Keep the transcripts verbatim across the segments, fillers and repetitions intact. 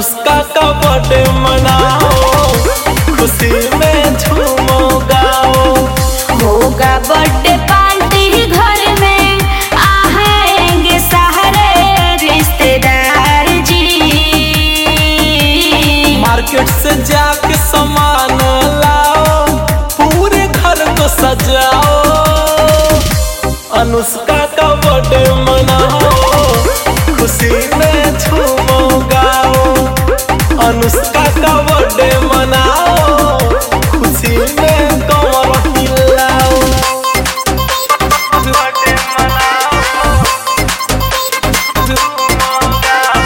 अनुष्का का बर्थडे मनाओ, खुशी में झूमो गाओ। होगा बर्थडे पार्टी घर में, आएंगे सारे रिश्तेदार जी। मार्केट से जाके सामान लाओ, पूरे घर को सजाओ। अनुष्का का बर्थडे मनाओ, खुशी में झूमो गाओ। अनुष्का का बर्थडे मनाओ, खुशी में कमर हिलाओ। बर्थडे मनाओ, झूमो गाओ।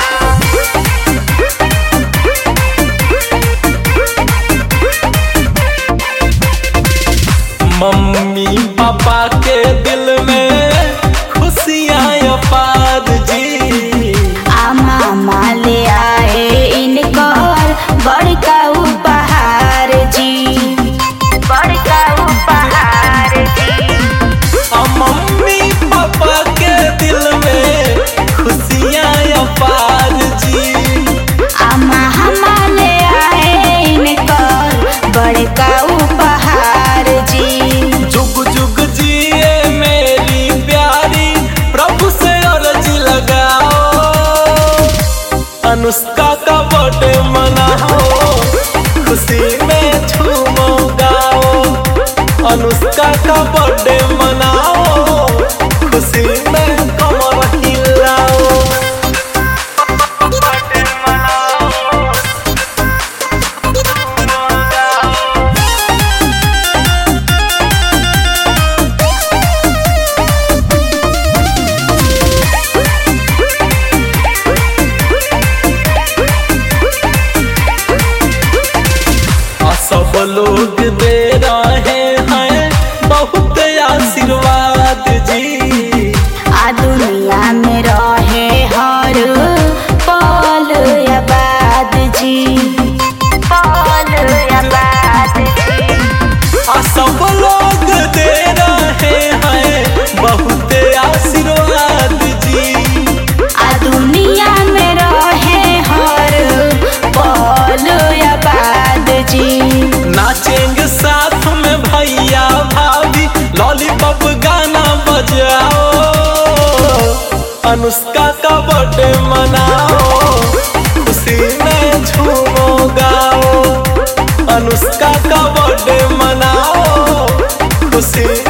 मम्मी पापा के दिल में खुशियाँ अपार जी। आ मामा ले आए इनकर बड़का उपहार जी, बड़का उपहार जी। आ मम्मी पापा के दिल में खुशियाँ अपार जी। आ मामा ले आए इनकर बड़का उपहार जी। जुग जुग जिए मेरी प्यारी, प्रभु से अर्जी लगाओ। अनुष्का का बर्थडे मनाओ, खुशी में झूमो गाओ। अनुष्का का बर्थडे मनाओ, खुशी में कमर हिलाओ। बर्थडे मनाओ, झूमो गाओ। सब लोग दे रहे हैं बहुत आशीर्वाद जी। आ दुनिया में रहे हर पल आबाद जी, पल आबाद जी। आ सब लोग दे रहे हैं बहुत आशीर्वाद जी। आ दुनिया में रहे हर पल आबाद जी। नाचेंगे साथ में भैया भाभी, लॉलीपॉप गाना बजाओ। अनुष्का का बर्थडे मनाओ, खुशी में झूमो गाओ। अनुष्का का बर्थडे मनाओ, खुशी